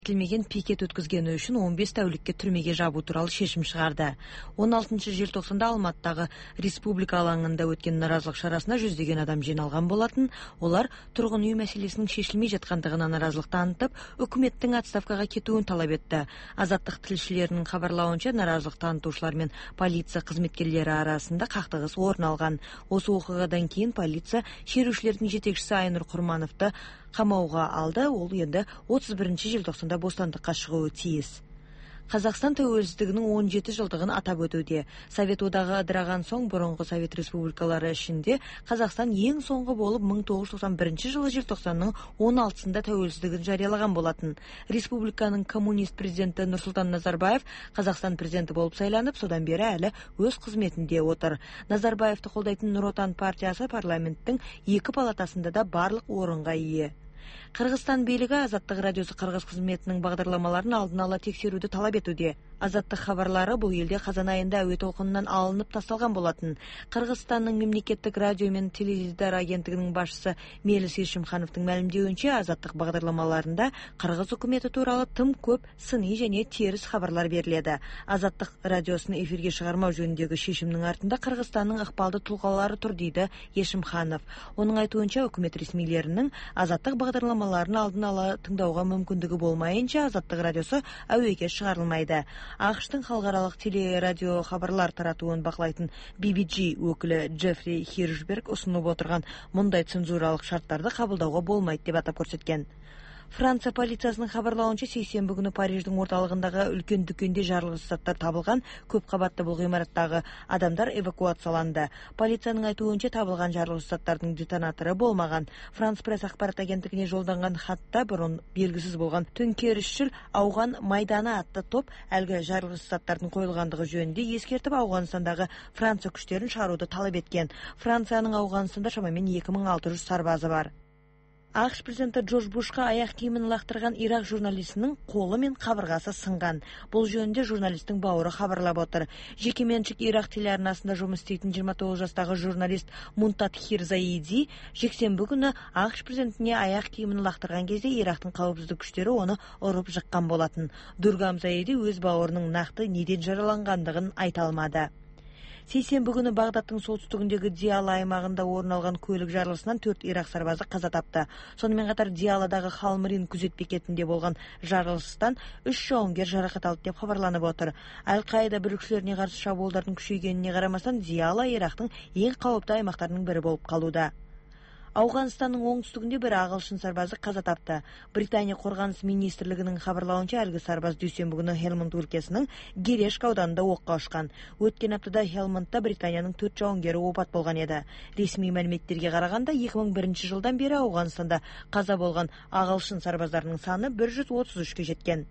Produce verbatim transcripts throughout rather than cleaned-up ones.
Келмеген пикет өткізгені үшін он бес тәулікке түрмеге жабу туралы шешім шығарды. он алтыншы желтоқсанда Алматыдағы республика алаңында өткен наразылық шарасына жүздеген адам жиналған болатын. Олар тұрғын үй мәселесінің шешілмей жатқандығына наразылық танытып, үкіметтің отставкаға кетуін талап етті. Азаттық тілшілерінің хабарлауынша, наразылық танытушылар мен полиция қызметкерлері арасында қақтығыс орын алған. Осы оқиғадан кейін полиция шерушілердің жетекшісі Айнұр Құрмановты қамауға алды. Ол енді отыз бірінші желтоқсанда бостандыққа шығуы тиіс. Қазақстан тәуелсіздігінің он жеті жылдығын атап өтуде. Совет одағы ыдыраған соң бұрынғы Совет республикалары ішінде Қазақстан ең соңғы болып мың тоғыз жүз тоқсан бірінші жылы желтоқсанның он алтысында тәуелсіздігін жариялаған болатын. Республиканың коммунист президенті Нұрсұлтан Назарбаев Қазақстан президенті болып сайланып, содан бері әлі өз қызметінде отыр. Назарбаевты қолдайтын Нұр Отан партиясы парламенттің екі палатасында да барлық орынға ие. Қырғызстан билігі Азаттық радиосы Қырғыз қызметінің бағдарламаларын алдын ала тексеруді талап етуде. Азаттық хабарлары бұл елде қазан айында әуе толқынынан алынып тасталған болатын. Қырғызстанның мемлекеттік радио мен теледидар агенттігінің басшысы Мелис Ешімхановтың мәлімдеуінше, Азаттық бағдарламаларында Қырғыз үкіметі туралы тым көп сыни және теріс хабарлар беріледі. Азаттық радиосын эфирге шығармау жөніндегі шешімнің артында Қырғызстанның ықпалды тұлғалары тұр, дейді Ешімханов. Оның айтуынша, үкімет ресмилерінің Азаттық бағдарламаларын алдын ала тыңдауға мүмкіндігі болмайынша, Азаттық радиосы әуеге шығарылмайды. ақш-тың халықаралық телерадио хабарлар таратуын бақылайтын би би джи өкілі Джеффри Хиршберг ұсынып отырған мұндай цензуралық шарттарды қабылдауға болмайды деп атап көрсеткен. Франция полициясының хабарлауынша, сейсенбі күні Париждің орталығындағы үлкен дүкенде жарылғыш заттар табылған. Көп қабатты бұл ғимараттағы адамдар эвакуацияланды. Полицияның айтуынша, табылған жарылғыш заттардың детонаторы болмаған. Франс пресс ақпарат агенттігіне жолданған хатта бұрын белгісіз болған төңкерісшіл ауған майданы атты топ әлгі жарылғыш заттардың қойылғандығы жөнінде ескертіп, Ауғанстандағы Франция күштерін шығаруды талап еткен. Францияның Ауғанстанда шамамен екі мың алты жүз сарбазы бар. ақш президенті Джордж Бушқа аяқ киімін лақтырған Ирак журналистінің қолы мен қабырғасы сынған. Бұл жөнінде журналистің бауыры хабарлап отыр. Жекеменшік Ирак телеарнасында жұмыс істейтін жиырма тоғыз жастағы журналист Мунтатхир Заиди жексенбі күні ақш президентіне аяқ киімін лақтырған кезде Ирактың қауіпсіздік күштері оны ұрып жыққан болатын. Дургам Заиди өз бауырының нақты неден жараланғандығын айта алмады. Сейсенбі күні Бағдаттың солтүстігіндегі Диала аймағында орын алған көлік жарылысынан төрт Ирак сарбазы қаза тапты. Сонымен қатар Диаладағы Халмрин күзет бекетінде болған жарылыстан үш жауынгер жарақат алды деп хабарланып отыр. Әл-Қаида бүлікшілеріне қарсы шабуылдардың күшейгеніне қарамастан, Диала Ирактың ең қауіпті аймақтарының бірі болып қалуда. Ауғанстанның оңтүстігінде бір ағылшын сарбазы қаза тапты. Британия қорғаныс министрлігінің хабарлауынша, әлгі сарбаз дүйсенбі күні Хелмонд өлкесінің Герешк ауданында оққа ұшқан. Өткен аптада Хелмондта Британияның төрт жауынгері опат болған еді. Ресми мәліметтерге қарағанда, екі мың бірінші жылдан бері Ауғанстанда қаза болған ағылшын сарбаздарының саны бір жүз отыз үшке жеткен.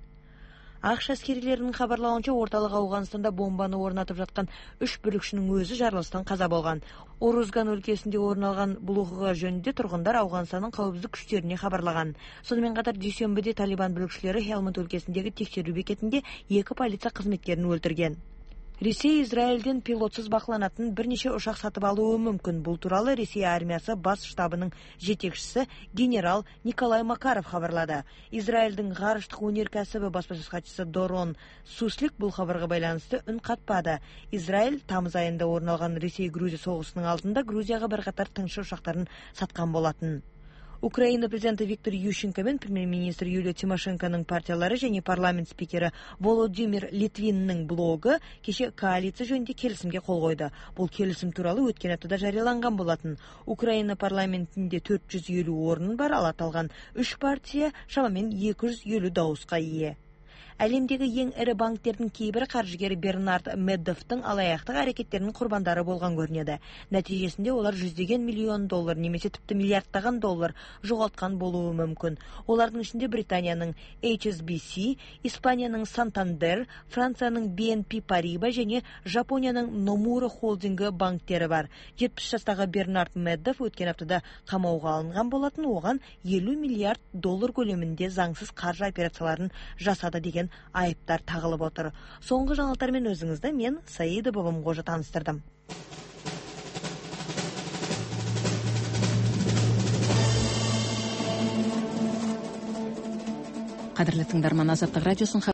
ақш әскерилерінің хабарлауынша, орталық Ауғанстанда бомбаны орнатып жатқан үш бүлікшінің өзі жарылыстан қаза болған. Орузган өлкесінде орын алған бұл оқиға жөнінде тұрғындар Ауғанстанның қауіпсіздік күштеріне хабарлаған. Сонымен қатар, дүйсенбіде Талибан бүлікшілері Хелмонд өлкесіндегі тексеру бекетінде екі полиция қызметкерін өлтірген. Ресей Израильден пилотсыз бақыланатын бірнеше ұшақ сатып алуы мүмкін. Бұл туралы Ресей армиясы бас штабының жетекшісі генерал Николай Макаров хабарлады. Израильдің ғарыштық өнеркәсібі баспасөз хатшысы Дорон Суслик бұл хабарға байланысты үн қатпады. Израиль тамыз айында орын алған Ресей-Грузия соғысының алдында Грузияға бірқатар тыңшы ұшақтарын сатқан болатын. Украина президенті Виктор Ющенко мен премьер-министр Юлия Тимошенконың партиялары және парламент спикері Володимир Литвиннің блогы кеше коалиция жөнінде келісімге қол қойды. Бұл келісім туралы өткен аптада жарияланған болатын. Украина парламентінде төрт жүз елу орын бар, ал аталған үш партия шамамен екі жүз елу дауысқа ие. Әлемдегі ең ірі банктердің кейбірі қаржыгері Бернард Меддовтың алаяқтық әрекеттерінің құрбандары болған көрінеді. Нәтижесінде олар жүздеген миллион доллар немесе тіпті миллиардтаған доллар жоғалтқан болуы мүмкін. Олардың ішінде Британияның эйч эс би си, Испанияның Сантандер, Францияның би эн пи Париба және Жапонияның Номура холдингі банктері бар. жетпіс жастағы Бернард Меддов өткен аптада қамауға алынған болатын. Оған елу миллиард доллар көлемінде заңсыз қаржы операцияларын жасады деген айыптар тағылып отыр. Соңғы жаңалықтармен өзіңізді мен Саида Бабамғожа таныстырдым. кадірлі тыңдарман, Азаттық радиосын